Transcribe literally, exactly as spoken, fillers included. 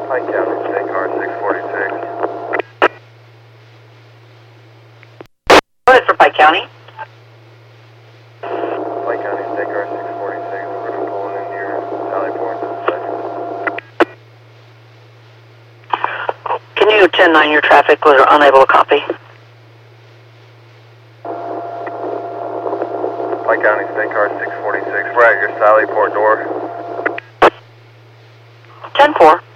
Pike County, State Car six forty-six. What is for Pike County? Pike County, State Car six forty-six. We're pulling in your Sally Port in a second. Can you ten nine your traffic? Was unable to copy. Pike County, State Car six forty-six. We're at your Sally Port door. ten four.